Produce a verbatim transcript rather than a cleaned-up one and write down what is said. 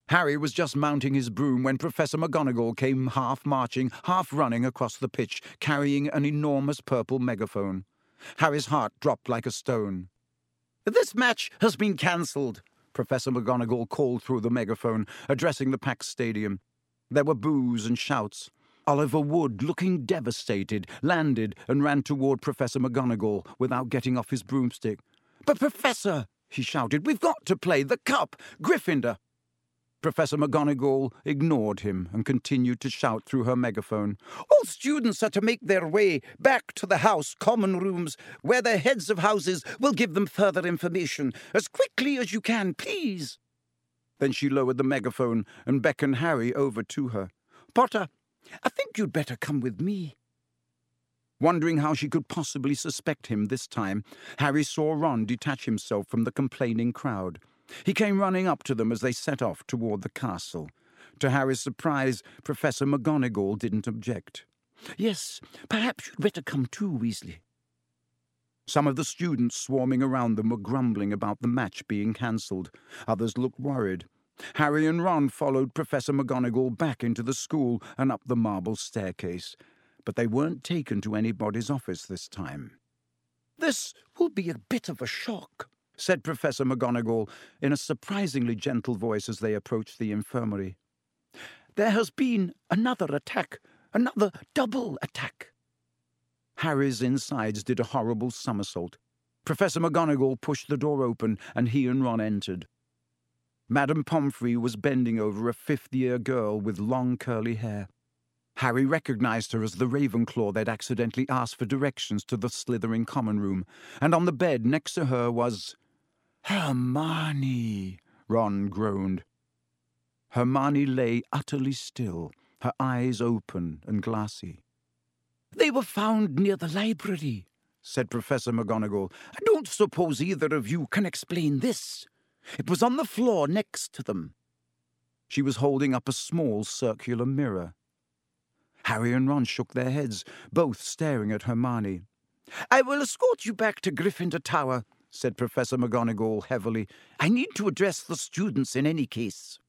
Harry was just mounting his broom when Professor McGonagall came half marching, half running across the pitch, carrying an enormous purple megaphone. Harry's heart dropped like a stone. "This match has been cancelled," Professor McGonagall called through the megaphone, addressing the packed stadium. There were boos and shouts. Oliver Wood, looking devastated, landed and ran toward Professor McGonagall without getting off his broomstick. "But, Professor," he shouted, "we've got to play the cup! Gryffindor!" Professor McGonagall ignored him and continued to shout through her megaphone. "All students are to make their way back to the House Common Rooms, where the heads of houses will give them further information. As quickly as you can, please." Then she lowered the megaphone and beckoned Harry over to her. "Potter, I think you'd better come with me." Wondering how she could possibly suspect him this time, Harry saw Ron detach himself from the complaining crowd. He came running up to them as they set off toward the castle. To Harry's surprise, Professor McGonagall didn't object. "Yes, perhaps you'd better come too, Weasley." Some of the students swarming around them were grumbling about the match being cancelled. Others looked worried. Harry and Ron followed Professor McGonagall back into the school and up the marble staircase. But they weren't taken to anybody's office this time. "This will be a bit of a shock," said Professor McGonagall in a surprisingly gentle voice as they approached the infirmary. "There has been another attack, another double attack." Harry's insides did a horrible somersault. Professor McGonagall pushed the door open, and he and Ron entered. Madame Pomfrey was bending over a fifth-year girl with long curly hair. Harry recognized her as the Ravenclaw they'd accidentally asked for directions to the Slytherin common room, and on the bed next to her was... "Hermione," Ron groaned. Hermione lay utterly still, her eyes open and glassy. "They were found near the library," said Professor McGonagall. "I don't suppose either of you can explain this. It was on the floor next to them." She was holding up a small circular mirror. Harry and Ron shook their heads, both staring at Hermione. "I will escort you back to Gryffindor Tower," said Professor McGonagall heavily. "I need to address the students in any case."